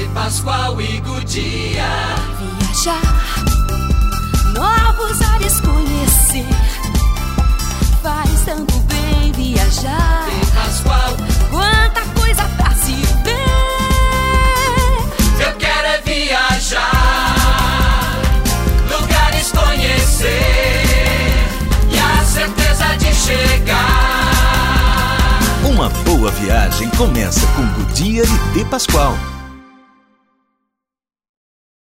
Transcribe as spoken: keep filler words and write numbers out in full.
Pascoal e Godia. Viajar, novos ares conhecer, faz tanto bem viajar. De Pascoal, quanta coisa pra se ver. Eu quero é viajar, lugares conhecer e a certeza de chegar. Uma boa viagem começa com Godia e De Pascoal.